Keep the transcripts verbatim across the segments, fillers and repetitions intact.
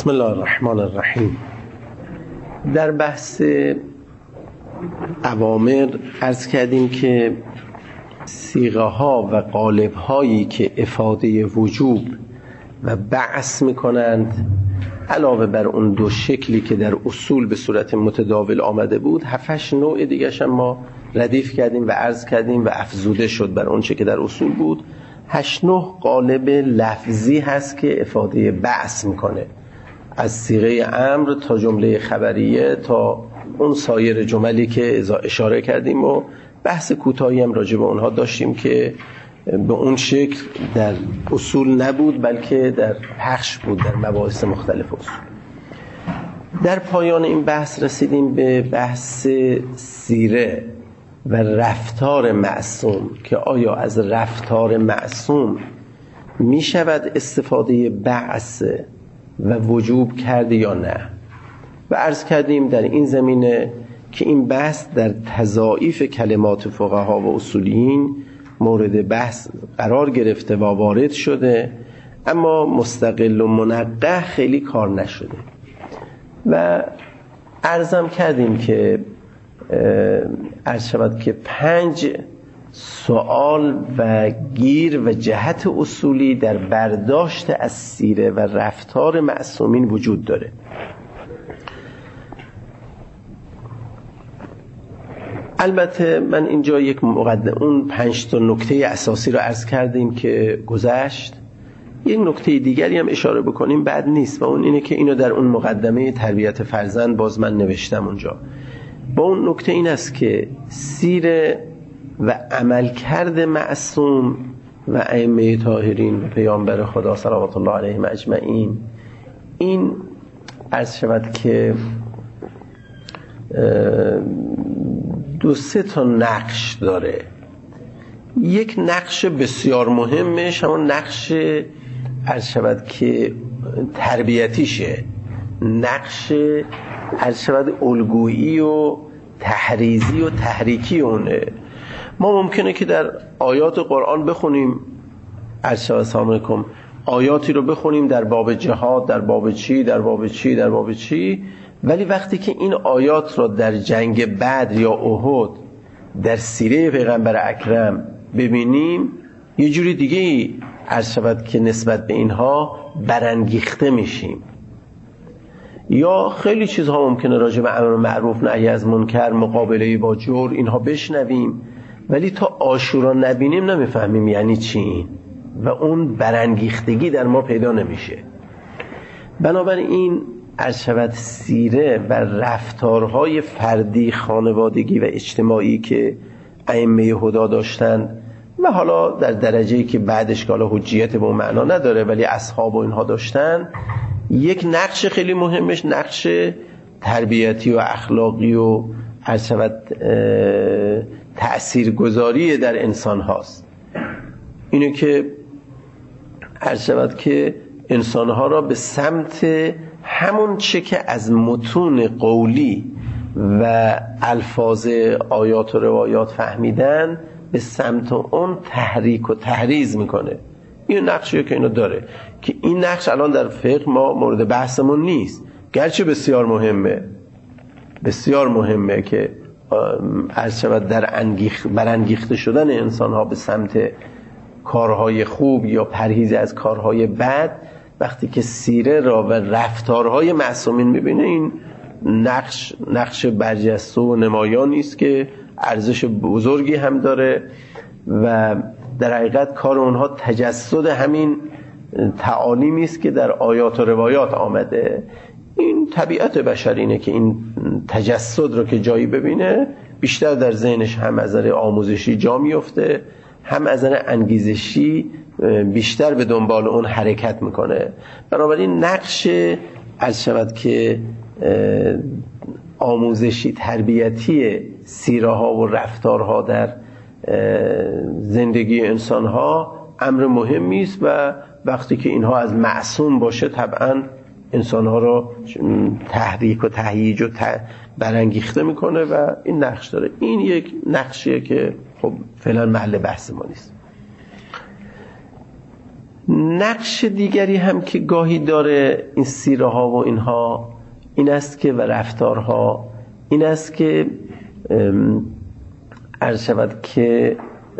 بسم الله الرحمن الرحیم. در بحث اوامر عرض کردیم که صیغه ها و قالب هایی که افاده وجوب و بعث میکنند علاوه بر اون دو شکلی که در اصول به صورت متداول آمده بود، هفتش نوع دیگرش ما ردیف کردیم و عرض کردیم و افزوده شد بر اون چه که در اصول بود. هشت نه قالب لفظی هست که افاده بعث میکنه، از صیغه امر تا جمله خبریه تا اون سایر جملی که اشاره کردیم و بحث کوتاهی هم راجع به اونها داشتیم که به اون شکل در اصول نبود بلکه در پخش بود در مباحث مختلف اصول. در پایان این بحث رسیدیم به بحث سیره و رفتار معصوم که آیا از رفتار معصوم می شود استفاده بعث و وجوب کرد یا نه، و عرض کردیم در این زمینه که این بحث در تضاعیف کلمات فقها و اصولیین مورد بحث قرار گرفته و وارد شده، اما مستقل و منقح خیلی کار نشده. و عرضم کردیم که عرض شود که پنج سوال و گیر و جهت اصولی در برداشت از سیره و رفتار معصومین وجود داره. البته من اینجا یک مقدمه اون پنج تا نکته اساسی رو عرض کردیم که گذشت. یک نکته دیگری هم اشاره بکنیم بعد نیست، و اون اینه که اینو در اون مقدمه تربیت فرزند باز من نوشتم اونجا. با اون نکته این است که سیره و عملکرد معصوم و ائمه طاهرین و پیامبر خدا صلوات الله علیهم اجمعین، این عرض شود که دو سه تا نقش داره. یک نقش بسیار مهمش همون نقش عرض شود که تربیتیشه، نقش عرض شود الگویی و تحریزی و تحریکی اونه. ما ممکنه که در آیات قرآن بخونیم، عرض شود السلام علیکم، آیاتی رو بخونیم در باب جهاد، در باب چی در باب چی در باب چی، ولی وقتی که این آیات رو در جنگ بدر یا احد در سیره پیغمبر اکرم ببینیم، یه جوری دیگه ای عرض شود که نسبت به اینها برانگیخته میشیم. یا خیلی چیزها ممکنه راجع به امر معروف نهی از منکر، مقابله با جور، اینها بشنویم ولی تا عاشورا نبینیم نمیفهمیم یعنی چی و اون برانگیختگی در ما پیدا نمیشه. بنابراین عرض شود سیره و رفتارهای فردی، خانوادگی و اجتماعی که ائمه هدا داشتن و حالا در درجه‌ای که بعدش که حالا حجیت به اون معنا نداره ولی اصحاب و اینها داشتن، یک نقش خیلی مهمش نقش تربیتی و اخلاقی و عرض شود تأثیرگذاری در انسان هاست. اینه که عرض شود که انسانها را به سمت همون چه که از متون قولی و الفاظ آیات و روایات فهمیدن به سمت اون تحریک و تحریز میکنه. این نقشیه که اینو داره که این نقش الان در فقه ما مورد بحثمون نیست، گرچه بسیار مهمه، بسیار مهمه که عرض شود در انگیخ برانگیخته شدن انسانها به سمت کارهای خوب یا پرهیز از کارهای بد. وقتی که سیره را و رفتارهای معصومین میبینه، این نقش نقش برجسته و نمایانی است که ارزش بزرگی هم داره و در حقیقت کار اونها تجسد همین تعالیمی است که در آیات و روایات آمده. این طبیعت بشرینه که این تجسد رو که جایی ببینه بیشتر در ذهنش هم از نظر آموزشی جا میفته، هم از نظر انگیزشی بیشتر به دنبال اون حرکت میکنه. بنابراین نقش عرض شود که آموزشی تربیتی سیره ها و رفتارها در زندگی انسان ها امر مهمی است و وقتی که اینها از معصوم باشه طبعا انسان ها رو تحریک و تهییج و برانگیخته میکنه و این نقش داره. این یک نقشیه که خب فعلا محل بحث ما نیست. نقش دیگری هم که گاهی داره این سیره ها و اینها این است که و رفتارها این است که عرض شود که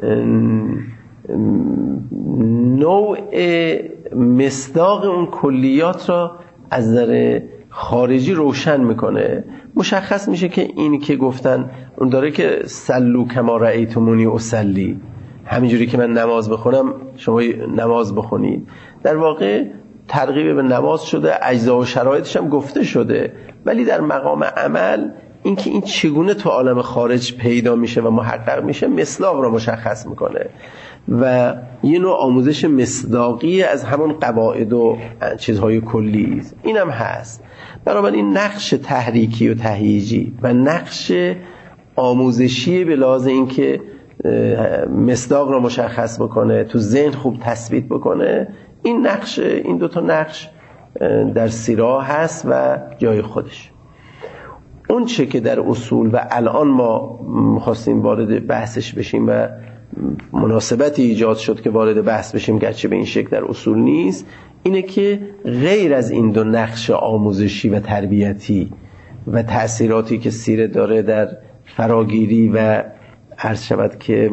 نوع مصداق اون کلیات را از نظر خارجی روشن میکنه. مشخص میشه که این که گفتن اون داره که سلو کما رأیتمونی اصلی، همینجوری که من نماز بخونم شما نماز بخونید، در واقع ترغیب به نماز شده، اجزا و شرایطش هم گفته شده، ولی در مقام عمل اینکه این چگونه تو عالم خارج پیدا میشه و محقق میشه مصداق را مشخص میکنه و یه نوع آموزش مصداقی از همون قواعد و چیزهای کلی است. اینم هست. بنابراین نقش تحریکی و تهییجی و نقش آموزشی به لحاظ اینکه مصداق را مشخص بکنه، تو ذهن خوب تثبیت بکنه، این نقش، این دوتا نقش در سیره هست و جای خودش. اون چه که در اصول و الان ما خواستیم وارد بحثش بشیم و مناسبتی ایجاد شد که وارد بحث بشیم گرچه به این شکل در اصول نیست، اینه که غیر از این دو نقش آموزشی و تربیتی و تأثیراتی که سیره داره در فراگیری و عرض شود که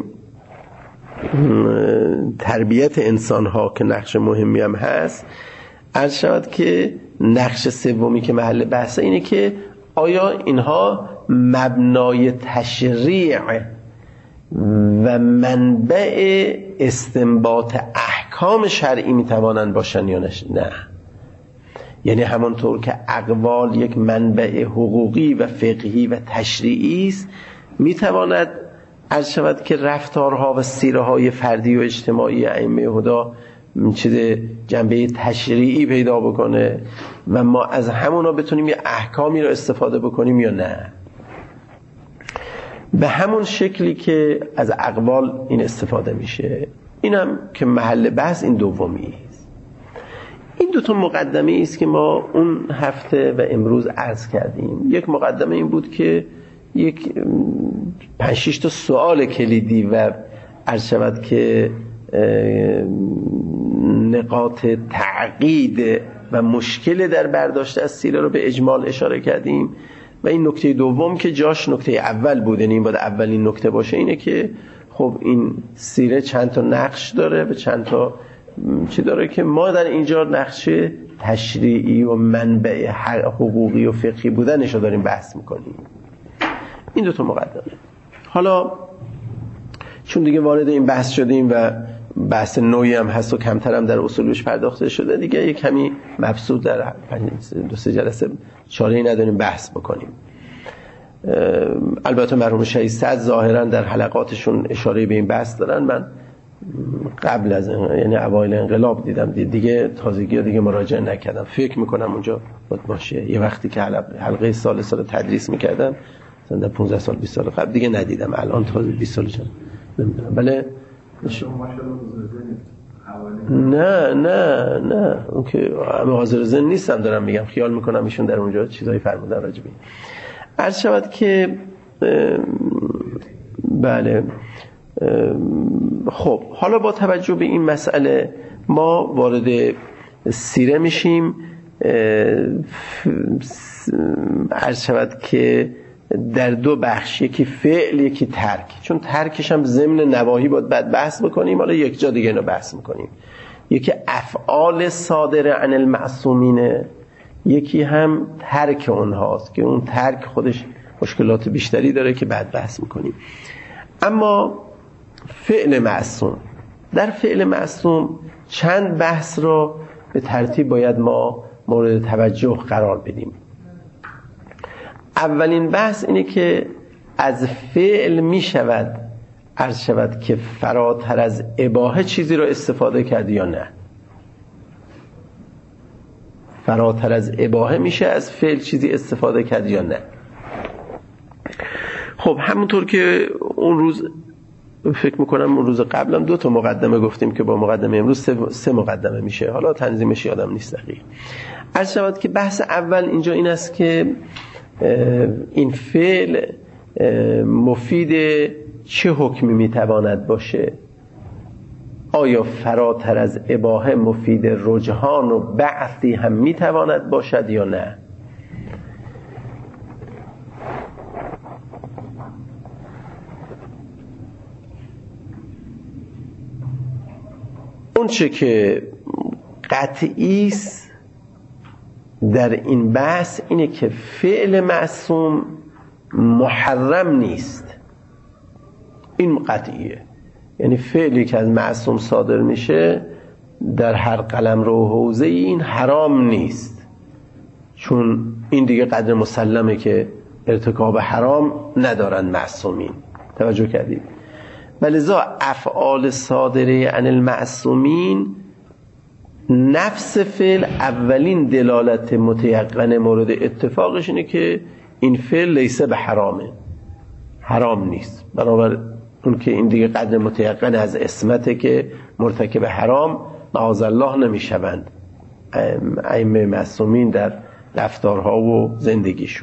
تربیت انسان‌ها که نقش مهمی هم هست، عرض شود که نقش سومی که محل بحثه اینه که آیا اینها مبنای تشریع و منبع استنباط احکام شرعی میتوانند باشن یا نه؟ یعنی همانطور که اقوال یک منبع حقوقی و فقهی و تشریعی است، میتواند عرض شود که رفتارها و سیره های فردی و اجتماعی ائمه هدا چیز جنبه تشریعی پیدا بکنه و ما از همونا بتونیم یه احکامی رو استفاده بکنیم یا نه؟ به همون شکلی که از اقوال این استفاده میشه. اینم که محل بحث این دومی است. این دو تا مقدمه است که ما اون هفته و امروز عرض کردیم. یک مقدمه این بود که یک پنج شش تا سوال کلیدی و عرض شود که نقاط تعقید و مشکل در برداشت از سیره رو به اجمال اشاره کردیم و این نکته دوم که جاش نکته اول بود، یعنی این باید اولین نکته باشه، اینه که خب این سیره چند تا نقش داره و چند تا چی داره که ما در اینجا نقش تشریعی و منبع حقوقی و فقهی بودنش رو داریم بحث میکنیم. این دو تا مقدمه. حالا چون دیگه وارد این بحث شدیم و بحث نوعی هم هست و کمتر هم در اصولش پرداخته شده، دیگه یک کمی مبسوط در دو سه جلسه چاره‌ای نداریم بحث بکنیم. البته مرحوم شهید صد ظاهرا در حلقاتشون اشاره به این بحث دارن. من قبل از یعنی اوایل انقلاب دیدم، دیگه تازگی دیگه مراجعه نکردم. فکر میکنم اونجا بود باشه. یه وقتی که حلقه سال سال تدریس میکردم مثلا پانزده سال بیست سال قبل، دیگه ندیدم. الان تازه بیست سال شد نمیدونم. بله نه نه نه اون که همه حاضر ذهن نیستم، دارم میگم خیال میکنم ایشون در اونجا چیزایی فرمودن راجع به این. عرض شود که بله خب حالا با توجه به این مسئله ما وارد سیره میشیم. عرض شود که در دو بخش، یکی فعل یکی ترک، چون ترکش هم ضمن نواهی باید بعد بحث بکنیم، حالا یک جا دیگه اینو بحث میکنیم. یکی افعال صادره عن المعصومینه، یکی هم ترک اونهاست که اون ترک خودش مشکلات بیشتری داره که بعد بحث میکنیم. اما فعل معصوم، در فعل معصوم چند بحث رو به ترتیب باید ما مورد توجه قرار بدیم. اولین بحث اینه که از فعل می شود عرض شود که فراتر از اباحه چیزی رو استفاده کرد یا نه. فراتر از اباحه میشه از فعل چیزی استفاده کرد یا نه. خب همونطور که اون روز فکر میکنم اون روز قبلم دو تا مقدمه گفتیم که با مقدمه امروز سه, سه مقدمه میشه، حالا تنظیمش یادم نیست دقیق. عرض شود که بحث اول اینجا این است که این فعل مفید چه حکمی میتواند باشه. آیا فراتر از اباحه مفید رجحان و بعثی هم میتواند باشد یا نه؟ اون چه که قطعی است در این بحث اینه که فعل معصوم محرم نیست. این قطعیه، یعنی فعلی که از معصوم صادر میشه در هر قلمرو و حوزه این حرام نیست، چون این دیگه قدر مسلمه که ارتکاب حرام ندارن معصومین. توجه کردید؟ ولذا افعال صادره عن المعصومین نفس فعل اولین دلالت متیقن مورد اتفاقش اینه که این فعل لیسه به حرامه، حرام نیست. بنابر اون که این دیگه قدر متیقن از عصمته که مرتکب حرام معاذ الله نمیشوند ائمه معصومین در رفتارها و زندگیشون.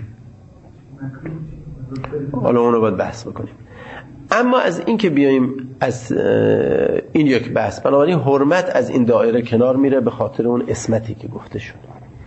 حالا اونو باید بحث بکنیم. اما از این که بیاییم از این یک بحث، بنابراین حرمت از این دایره کنار میره به خاطر اون عصمتی که گفته شد.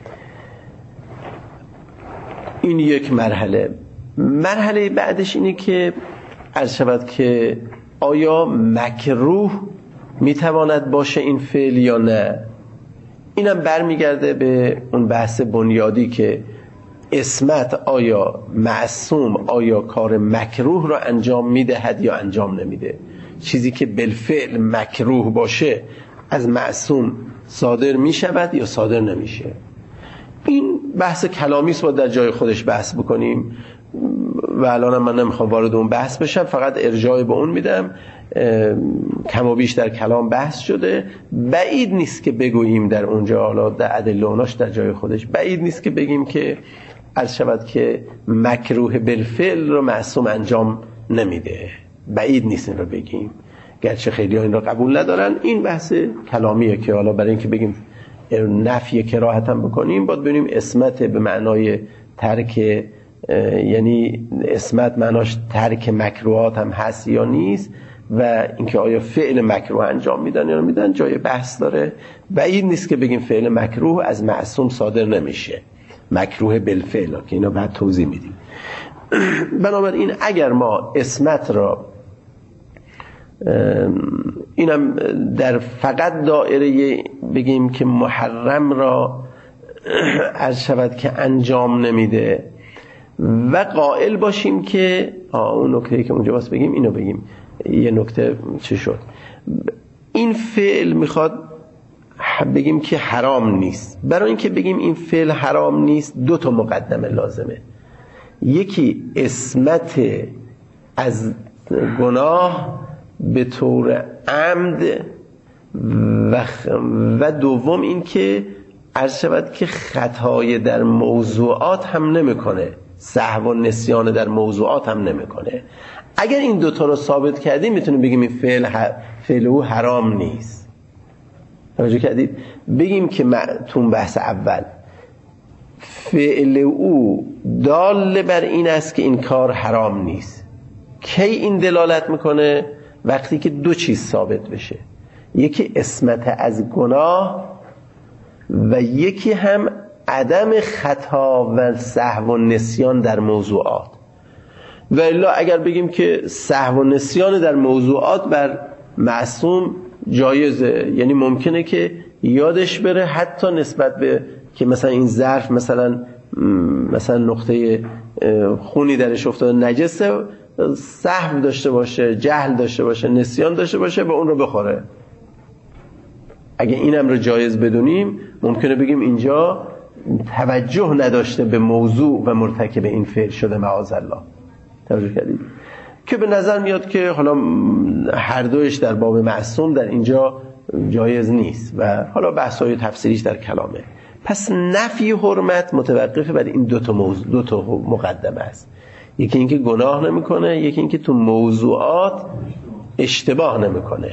این یک مرحله. مرحله بعدش اینه که عرض شود که آیا مکروه میتواند باشه این فعل یا نه. اینم برمیگرده به اون بحث بنیادی که عصمت، آیا معصوم آیا کار مکروه را انجام میدهد یا انجام نمیده. چیزی که بالفعل مکروه باشه از معصوم صادر میشود یا صادر نمیشه. این بحث کلامی است، باید در جای خودش بحث بکنیم و الان من نمیخوام وارد اون بحث بشم، فقط ارجاع به اون میدم. کم و بیش در کلام بحث شده. بعید نیست که بگوییم در اونجا، حالا در ادله اوناش در جای خودش، بعید نیست که بگیم که عرض شود که مکروه بالفعل رو معصوم انجام نمیده. بعید نیست این رو بگیم، گرچه خیلی ها این رو قبول ندارن. این بحث کلامیه که حالا برای اینکه بگیم نفی کراهت هم بکنیم باید ببینیم عصمت به معنای ترک، یعنی عصمت معناش ترک مکروهات هم هست یا نیست، و اینکه آیا فعل مکروه انجام میدن یا نمیدن جای بحث داره. بعید نیست که بگیم فعل مکروه از معصوم صادر نمیشه، مکروه بالفعل، که اینا بعد توضیح میدیم. بنابراین اگر ما عصمت را اینم در فقط دایره بگیم که محرم را عرض شود که انجام نمیده و قائل باشیم که آه اون نکته‌ای که اونجا واسه بگیم اینو بگیم. یه نکته چه شد؟ این فعل میخواد بگیم که حرام نیست. برای اینکه بگیم این فعل حرام نیست دو تا مقدمه لازمه. یکی عصمت از گناه به طور عمد و, و دوم این که عرض شود که خطای در موضوعات هم نمیکنه، سهو و نسیان در موضوعات هم نمیکنه. اگر این دوتا رو ثابت کردیم میتونیم بگیم این فعل, فعل او حرام نیست. توجه کردید؟ بگیم که تو بحث اول فعل او دال بر این است که این کار حرام نیست. کی این دلالت میکنه؟ وقتی که دو چیز ثابت بشه، یکی عصمت از گناه و یکی هم عدم خطا و سهو و نسیان در موضوعات. و الا اگر بگیم که سهو و نسیان در موضوعات بر معصوم جایزه، یعنی ممکنه که یادش بره حتی نسبت به که مثلا این ظرف مثلا مثلا نقطه خونی درش افتاده نجسه، سهو داشته باشه، جهل داشته باشه، نسیان داشته باشه، به اون رو بخوره. اگه اینم رو جایز بدونیم ممکنه بگیم اینجا توجه نداشته به موضوع و مرتکب این فعل شده معاذ الله. توجه کردید؟ که به نظر میاد که حالا هر دویش در باب معصوم در اینجا جایز نیست و حالا بحث‌های تفسیریش در کلامه. پس نفی حرمت متوقف بر این دو تا موضوع، دو تا مقدمه است. یکی اینکه گناه نمیکنه، یکی اینکه تو موضوعات اشتباه نمیکنه،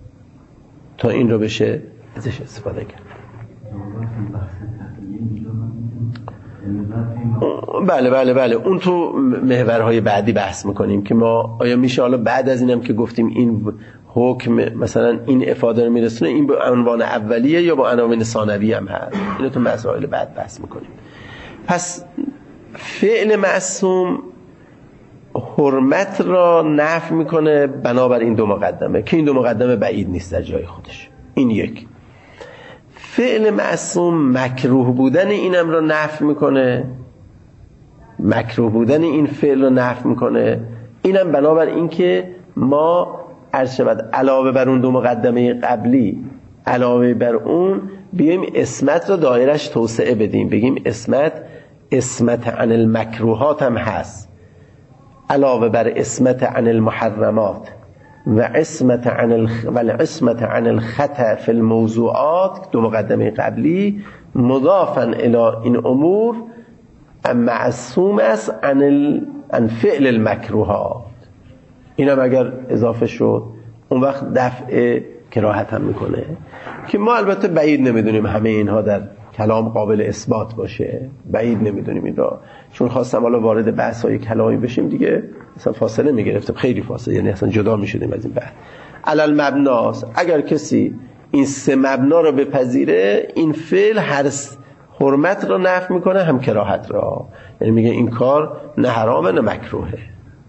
تا این رو بشه ازش استفاده کرد. بله بله بله اون تو محورهای بعدی بحث میکنیم که ما آیا میشه حالا بعد از اینم که گفتیم این حکم مثلا این افاده رو میرسونه این به عنوان اولیه یا با عناوین ثانویه هم هست، اینو تو مسائل بعد بحث میکنیم. پس فعل معصوم حرمت را نفی میکنه بنابر این دو مقدمه که این دو مقدمه بعید نیست در جای خودش. این یک. فعل معصوم مکروه بودن اینم را نفی میکنه، مکروه بودن این فعل را نفی میکنه، اینم بنابر این که ما عرض شود علاوه بر اون دو مقدمه قبلی علاوه بر اون بیایم اسمت را دایرش توسعه بدیم، بگیم اسمت اسمت عن المکروهات هم هست، علاوه بر اسمت عن المحرمات و اسمت عن الخ... و اسمت عن الخطأ فی الموضوعات دو مقدمه قبلی مضافا الی این امور معصوم است عن, ال... عن فعل المکروهات. اینم اگر اضافه شد اون وقت دفع کراهت هم میکنه که ما البته بعید نمیدونیم همه اینها در کلام قابل اثبات باشه، بعید نمیدونیم این را، چون خواستم حالا وارد بحث‌های کلامی بشیم دیگه اصلا فاصله میگرفتم، خیلی فاصله، یعنی اصلا جدا میشدیم از این بحث. علل مبناست، اگر کسی این سه مبنا رو بپذیره این فعل هر حرمت رو نفی میکنه هم کراهت را، یعنی میگه این کار نه حرامه نه مکروهه.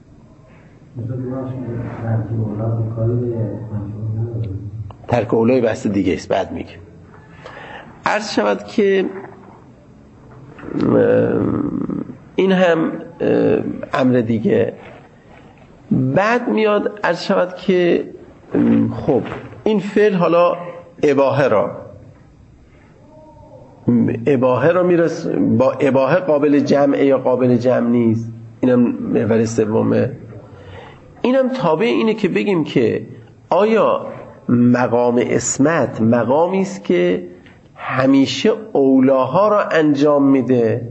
ترک اولای بحث دیگه است بعد میگه. عرض شود که این هم امر دیگه. بعد میاد عرض شود که خب این فعل حالا اباحه را اباحه را میرس با اباحه قابل جمع یا قابل جمع نیست، اینم محور سومه. اینم تابع اینه که بگیم که آیا مقام اسمت مقامی است که همیشه اولاها را انجام میده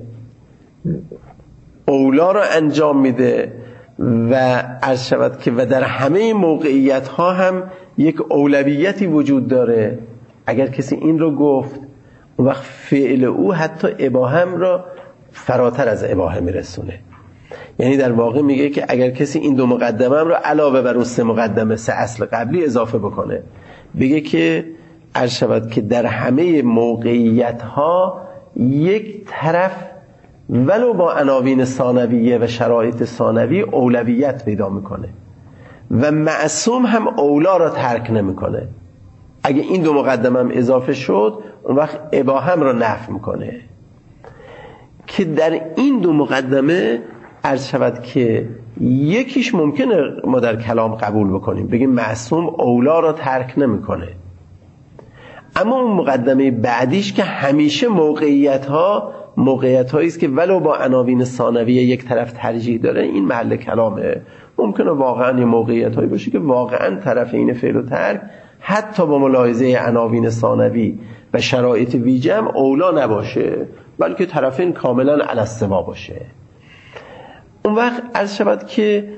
اولا را انجام میده و عرض شود که و در همه موقعیت ها هم یک اولویتی وجود داره. اگر کسی این رو گفت اون وقت فعل او حتی اباهم را فراتر از اباهم میرسونه، یعنی در واقع میگه که اگر کسی این دو مقدمه هم را علاوه بر اون سه مقدمه سه اصل قبلی اضافه بکنه، بگه که عرض شود که در همه موقعیت ها یک طرف ولو با عناوین ثانویه و شرایط ثانوی اولویت پیدا میکنه و معصوم هم اولا را ترک نمیکنه. اگه این دو مقدمه هم اضافه شد اون وقت اباهم را نفی میکنه که در این دو مقدمه عرض شود که یکیش ممکنه ما در کلام قبول بکنیم بگیم معصوم اولا را ترک نمیکنه، اما اون مقدمه بعدیش که همیشه موقعیت ها موقعیت هایی است که ولو با عناوین ثانویه یک طرف ترجیح داره، این محل کلامه. ممکنه واقعا یه موقعیت هایی باشه که واقعا طرف این فعل و ترک حتی با ملاحظه عناوین ثانوی و شرایط ویژه اولا نباشه، بلکه طرفین کاملا علی السوا باشه. اون وقت عرض شود که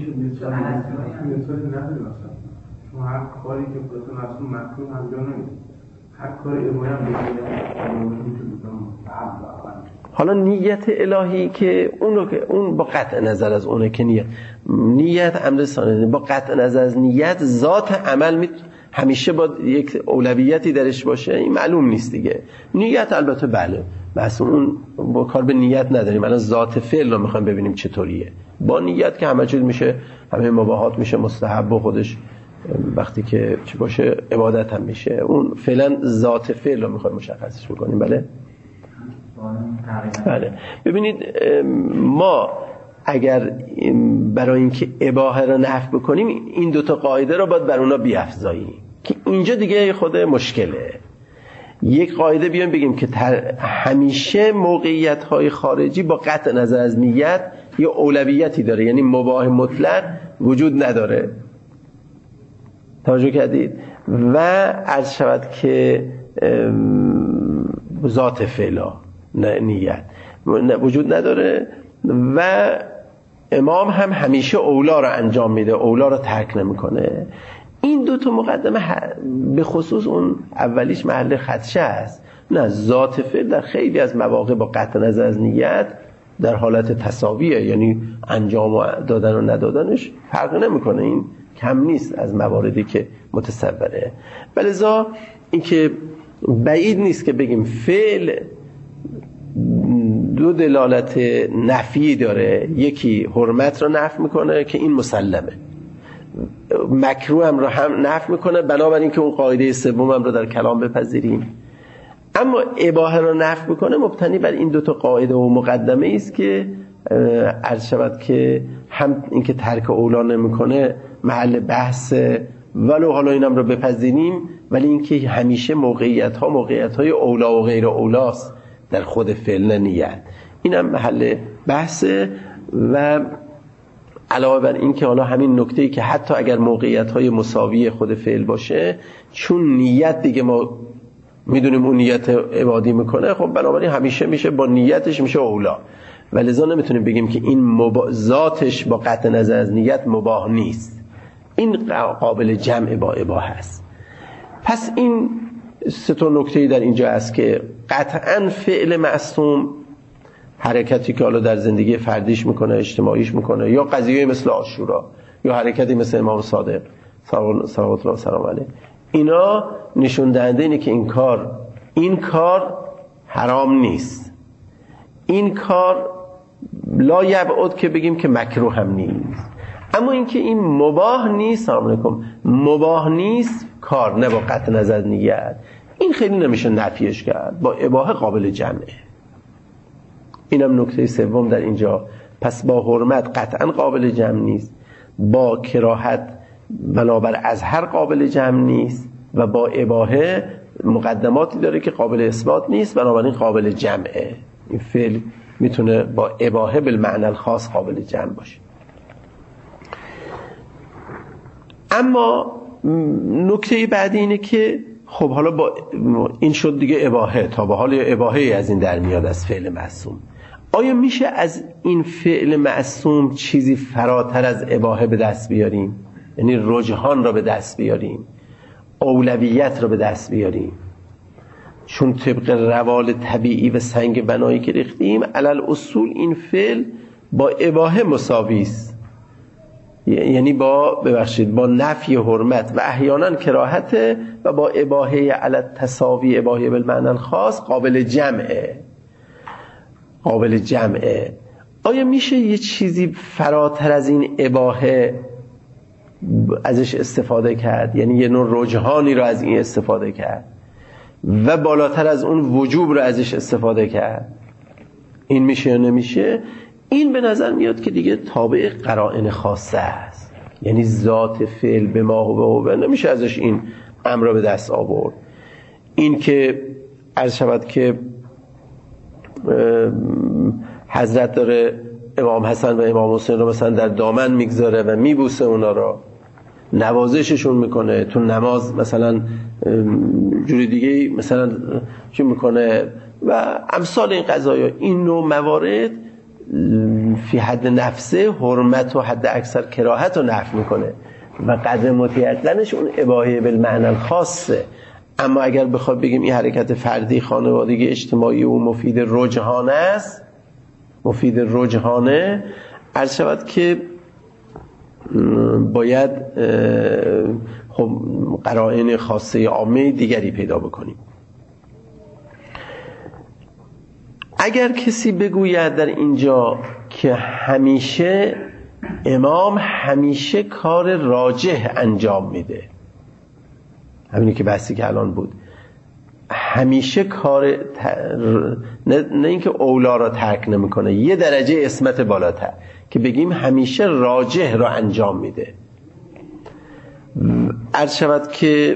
شما هر کاری که خودتون اصلا مکروه انجام نمیدید، هر کاری اباحه هم بگیرید. حالا نیت الهی که اون رو که اون با قطع نظر از اونه که نیت نیت امر ثانوی با قطع نظر از نیت ذات عمل می همیشه با یک اولویتی درش باشه، این معلوم نیست دیگه. نیت البته بله، بس اون با کار به نیت نداریم، الان ذات فعل رو میخوایم ببینیم چطوریه. با نیت که همه چیز میشه، همه مباحات میشه مستحب و خودش وقتی که چی باشه عبادت هم میشه. اون فعلا ذات فعل رو میخوایم مشخصش بکنیم. بله بله. ببینید ما اگر برای اینکه اباحه رو نفی بکنیم این دوتا قاعده رو باید بر اونا بیافزاییم که اینجا دیگه خود مشکله. یک قاعده بیایم بگیم که همیشه موقعیت های خارجی با قطع نظر از نیت یه اولویتی داره، یعنی مباح مطلق وجود نداره. توجه کردید؟ و عرض شود که ذات فعلا نیت وجود نداره و امام هم همیشه اولا را انجام میده، اولا را ترک نمیکنه. این دو تا مقدمه به خصوص اون اولیش محل خدشه است، نه، ذات فعل در خیلی از مواقع با قطع نظر از نیت در حالت تساویه، یعنی انجام دادن و ندادنش فرق نمیکنه، این کم نیست از مواردی که متصوره. ولذا اینکه بعید نیست که بگیم فعل دو دلالت نفی داره، یکی حرمت رو نفی میکنه که این مسلمه، مکروه هم رو هم نفی میکنه، بنابراین که اون قاعده سوم هم رو در کلام بپذیریم. اما اباحه رو نفی میکنه مبتنی بر این دو تا قاعده و مقدمه است که عرض شود که هم این که ترک اولا نمیکنه محل بحث، ولو حالا اینم رو بپذیریم، ولی اینکه همیشه موقعیت ها موقعیت های اولا و غیر اولاست در خود فعل نیت، اینم محل بحثه. و علاوه بر این که حالا همین نکته‌ای که حتی اگر موقعیت های مساوی خود فعل باشه، چون نیت دیگه ما میدونیم اون نیت عبادی میکنه، خب بنابراین همیشه میشه با نیتش میشه اولا، ولذا نمیتونیم بگیم که این مبا... ذاتش با قطع نظر از نیت مباح نیست، این قابل جمع با اباحه است. پس این سه تا نکته در اینجا هست که قطعاً فعل معصوم حرکتی که حالا در زندگی فردیش میکنه، اجتماعیش میکنه، یا قضیه مثل عاشورا، یا حرکتی مثل امام صادق صلوات الله سلام علیه، اینا نشون دهنده اینه که این کار این کار حرام نیست، این کار لا یبعد که بگیم که مکروه هم نیست، اما اینکه این مباح نیست، سلام علیکم، مباح نیست کار، نه با قطع نظر نیت، این خیلی نمیشه نفیش کرد، با اباحه قابل جمعه. اینم نکته سوم در اینجا. پس با حرمت قطعا قابل جمع نیست، با کراهت بنابر ازهر قابل جمع نیست، و با اباحه مقدماتی داره که قابل اثبات نیست، بنابراین قابل جمعه. این فعل میتونه با اباحه بالمعنی الخاص قابل جمع باشه. اما نکته بعدی اینه که خب حالا با این شد دیگه اباحه، تا به حال اباحه از این در میاد از فعل معصوم. آیا میشه از این فعل معصوم چیزی فراتر از اباحه به دست بیاریم؟ یعنی رجحان را به دست بیاریم، اولویت را به دست بیاریم؟ چون طبق روال طبیعی و سنگ بنایی که ریختیم، علل اصول این فعل با اباحه مساوی است، یعنی با ببخشید با نفی حرمت و احیانا کراهت، و با اباحه علی تساوی، اباحه بالمعنی الخاص قابل جمعه قابل جمعه. آیا میشه یه چیزی فراتر از این اباحه ازش استفاده کرد؟ یعنی یه نوع رجحانی رو از این استفاده کرد و بالاتر از اون وجوب رو ازش استفاده کرد؟ این میشه یا نمیشه؟ این به نظر میاد که دیگه تابع قرائن خاصه است، یعنی ذات فعل به ما و به نمیشه ازش این امر رو به دست آورد. این که عرض شود که حضرت داره امام حسن و امام حسین رو مثلا در دامن میگذاره و میبوسه اونا رو، نوازششون میکنه، تو نماز مثلا جوری دیگه مثلا چی میکنه و امثال این قضایا، این نوع موارد فی حد نفسه حرمت و حد اکثر کراهت رو نفی میکنه و قدر متعلقش اون اباحه بالمعنی الخاصه. اما اگر بخواد بگیم این حرکت فردی، خانوادگی، اجتماعی و مفید رجحانه است، مفید رجحانه، عرض شود که باید خب قرائن خاصه عامه دیگری پیدا بکنیم. اگر کسی بگوید در اینجا که همیشه امام همیشه کار راجح انجام میده، همینی که بحثی که الان بود، همیشه کار ت... نه, نه اینکه اولا را ترک نمیکنه، یه درجه عصمت بالاتر که بگیم همیشه راجح را انجام میده، عرض شود که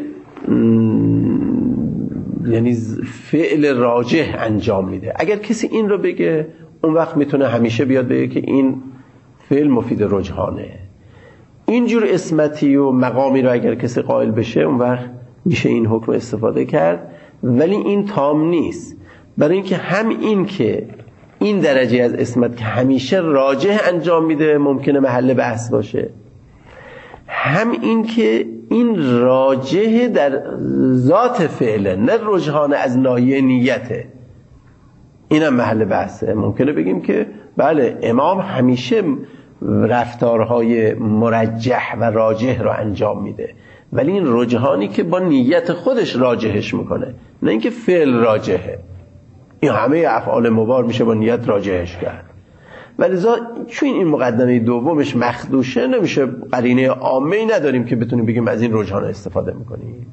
یعنی فعل راجح انجام میده. اگر کسی این رو بگه، اون وقت میتونه همیشه بیاد بگه که این فعل مفید رجحانه. اینجور عصمتی و مقامی رو اگر کسی قائل بشه، اون وقت میشه این حکم استفاده کرد، ولی این تام نیست، برای اینکه هم این که این درجه از عصمت که همیشه راجح انجام میده ممکنه محل بحث باشه، هم این که این راجح در ذات فعله، نه رجحان از ناحیه نیته. اینم محل بحثه. ممکنه بگیم که بله امام همیشه رفتارهای مرجح و راجح رو انجام میده، ولی این رجحانی که با نیت خودش راجحش میکنه، نه اینکه فعل راجحه. این همه افعال مبار میشه با نیت راجحش کرد. ولذا چون این مقدمه دومش مخدوشه، نمیشه قرینه عامه‌ای نداریم که بتونیم بگیم از این رجحان استفاده میکنیم.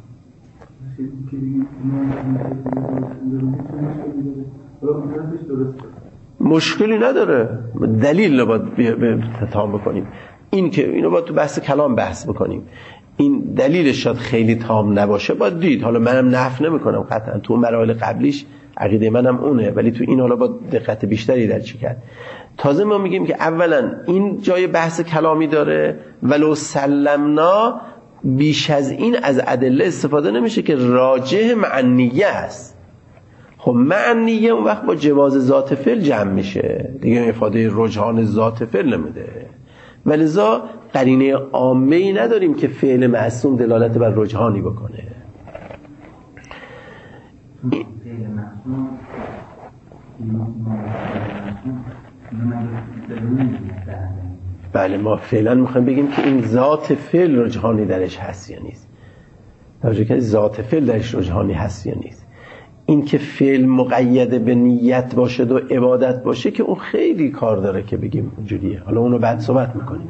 مشکلی نداره، دلیل رو باید تام بکنیم. این که اینو باید تو بحث کلام بحث بکنیم. این دلیلش شاید خیلی تام نباشه، باید دید. حالا منم نفی نمیکنم قطعا، تو مراحل قبلیش عقیده منم اونه، ولی تو این حالا با دقت بیشتری در چی کرد. تازه ما میگیم که اولا این جای بحث کلامی داره، ولو سلمنا بیش از این از ادله استفاده نمیشه که راجح معنیه است. خب معنیه اون وقت با جواز ذات فعل جمع میشه دیگه، افاده رجحان ذات فعل نمیده. ولذا قرینه عامه‌ای نداریم که فعل معصوم دلالت بر رجحانی بکنه. بله ما فعلا میخوایم بگیم که این ذات فعل رجحانی درش هست یا نیست. توجه کنید ذات فعل درش رجحانی هست یا نیست. این که فعل مقید به نیت باشه و عبادت باشه که اون خیلی کار داره که بگیم اونجوریه. حالا اونو بعد صحبت میکنیم.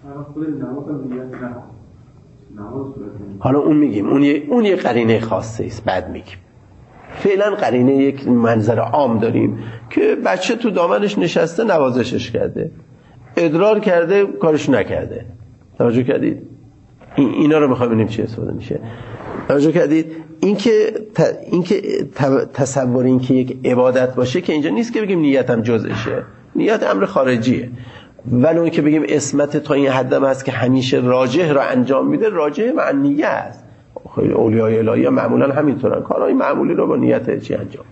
حالا اون میگیم اون یه اون یه قرینه خاصه است، بعد میگیم. فعلا قرینه یک منظر عام داریم که بچه تو دامنش نشسته نوازشش کرده، ادرار کرده کارش نکرده. توجه کردید؟ این اینا رو میخوایم ببینیم چی استفاده میشه. توجه کردید؟ این که ت... این که تصور این که یک عبادت باشه که اینجا نیست که بگیم نیتم جزءشه. نیت امر خارجیه. ولی اون که بگیم اسمت تا این حدم هست که همیشه راجح را انجام میده، راجح معنیه است. خیلی اولیای الهی معمولا همینطورن، کارهای معمولی رو با نیت چی انجام.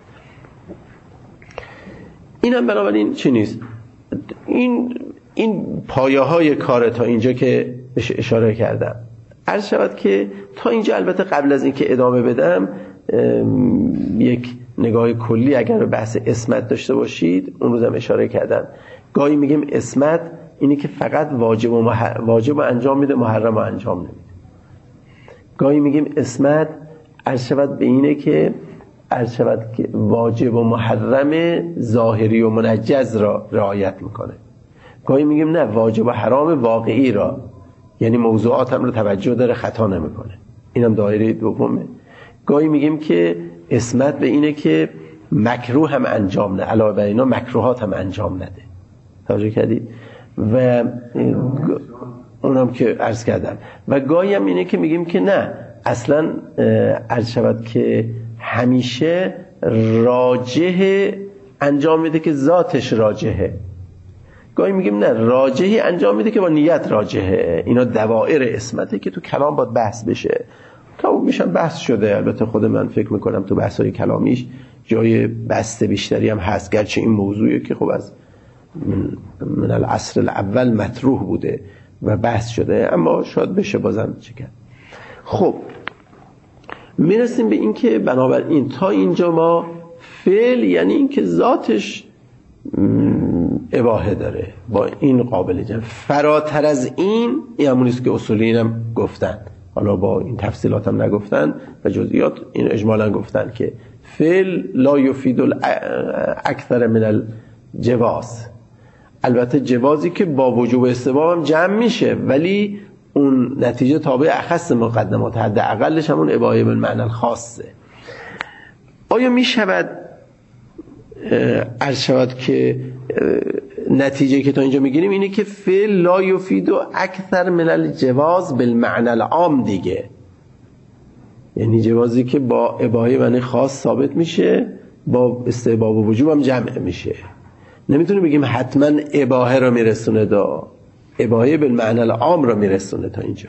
اینم بنابراین چی نیست. این این پایه های کار تا اینجا که بهش اشاره کردم. عرض شود که تا اینجا البته قبل از اینکه ادامه بدم یک نگاه کلی اگر به بحث اسمت داشته باشید، اون روزم اشاره کردم. گاهی میگیم اسمت اینی که فقط واجب و مح... واجب و انجام میده، محرم و انجام نمیده. گاهی میگیم اسمت عرض شود به اینه که عرض شود که واجب و محرم ظاهری و منجز را رعایت میکنه. گاهی میگیم نه، واجب و حرام واقعی را، یعنی موضوعات هم رو توجه داره، خطا نمیکنه. اینم دایره دومه. گاهی میگیم که اسمت به اینه که مکروه هم انجام نه، علاوه بر اینا مکروهات هم انجام نده. توجه کردید؟ و اونم که عرض کردم. و گاهی هم اینه که میگیم که نه، اصلا عرض شود که همیشه راجح انجام میده که ذاتش راجحه. گاهی میگیم نه، راجحی انجام میده که با نیت راجحه. اینا دوائر اسمته که تو کلام باید بحث بشه. تا میشن بحث شده. البته خود من فکر میکنم تو بحث‌های کلامیش جای بسته بیشتری هم هست، گرچه این موضوعی که خب از من, من العصر الاول مطروح بوده و بحث شده، اما شاید بشه بازم چه کرد. خب میرسیم به این که بنابراین تا اینجا ما فعل یعنی این که ذاتش اباحه داره، با این قابل جمع. فراتر از این این همونیست که اصولی هم گفتن، حالا با این تفصیلات هم نگفتن و جزئیات این اجمالا گفتن که فعل لا یفید اکثر من الجواز. البته جوازی که با وجوب استباب هم جمع میشه، ولی اون نتیجه تابع اخص مقدمات، حد اقلش همون اباحه بالمعنی الخاصه. آیا میشود عرض شود که نتیجه که تا اینجا میگیریم اینه که فعل لا یفید اکثر من الجواز بالمعنی العام دیگه، یعنی جوازی که با اباحه معنی خاص ثابت میشه، با استحباب و وجوب هم جمع میشه. نمیتونیم بگیم حتما اباحه رو میرسونه، دا اباحه بالمعنی العام رو میرسونه تا اینجا،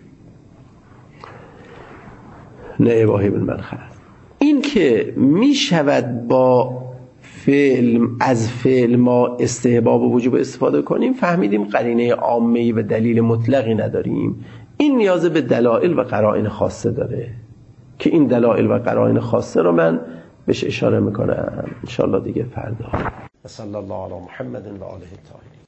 نه اباحه بالمعنی خاص. این که میشود با فعل از فعل ما استحباب و وجوب استفاده کنیم، فهمیدیم قرینه عامه‌ای و دلیل مطلقی نداریم. این نیاز به دلایل و قرائن خاصه داره که این دلایل و قرائن خاصه رو من بهش اشاره میکنم انشاءالله دیگه فردا. صلی الله علی محمد و آله الطاهرین.